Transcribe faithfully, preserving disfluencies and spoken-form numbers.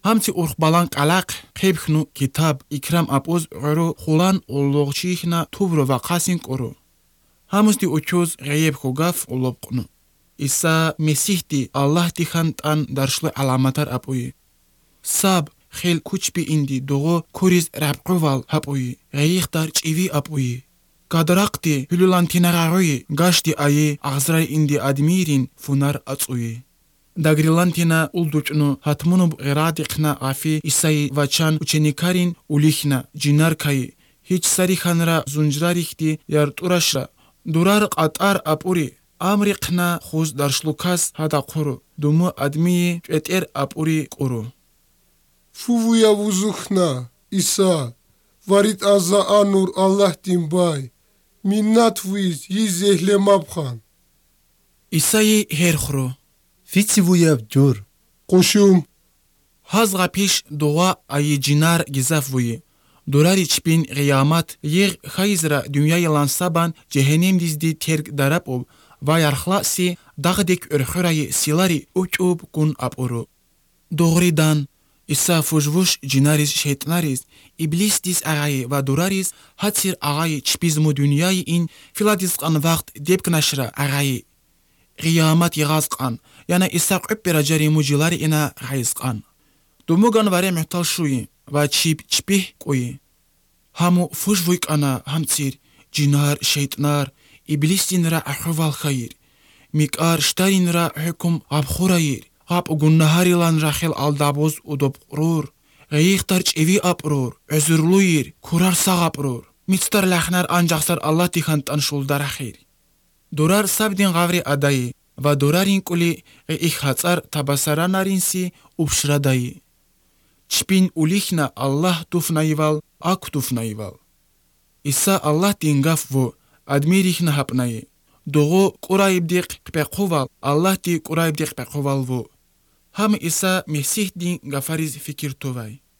Hamsi urbalan qalaq qebxnu kitab ikram apoz goro xulan olloqchihna tubro va qasin qoro. Hamusti ochoz gayeb khogaf olobqnu. İsa Mesihti Allah tihantan darshlı alamatar apoyi. Sab xel kuchbi indi dogo kuriz rabqoval hapoyi. Gayixtar çivi apoyi. Kadraqti hululantinararoyi gashti ayi ağzray indi admirin funar atsuyi. Dagrilantina ulduchnu hatmunub gheradiqna afi İsai vachan uçenikarin ulihna jinarkai hiç sarixanra zunjrarixti yarturashra durar qatar apuri amriqna khuz darshlukas hada quru dumu admi eter apuri quru. Fuvuya vuzukhna İsa varit azza anur Allah dimbay minnat viz yizehle mabkhan. İsai herkhru Fitsi vuyav jur. Qoshum hazga pish doğa ayı cinar gizaf vuyi. Dolari çpin qiyamat yer khayzra dünya yalan saban cehennem dizdi terk darap ob va yarxlasi dağdek örxurayı silari uçub kun apuru. Doğridan İsa fujvush cinaris şeytanaris iblis dis ağayı va duraris hatsir ağayı çpizmu dünyayı in filadisqan vaqt depknashra ağayı. Qiyamat yağazqan yana İsa qüppera jari mujilari ina gayzqan. Dumugan vare muhtal şuyi va çip çpih qoyi. Hamu fujvuyk ana hamtsir cinar şeytnar iblis dinra ahval khayr. Mikar shtarinra hukum abkhurayir. Hap gunnahari lan rakhil aldaboz udop qurur. Gayixtar çevi aprur. Özürluyir. Kurar sağaprur. Mitstar lakhnar anjaqsar Allah tihantan şuldar akhir. Durar sabdin gavri adayı va durarin kuli ich hatsar tabasaranarinsi upshradayı. Çpin ulihna Allah tufnayval ak tufnayval. İsa Allah dingaf vu admirihna hapnayı. Doğu qurayibdiq peqoval Allah di qurayibdiq peqoval vu. Ham İsa Mesih din gafariz fikir tovay.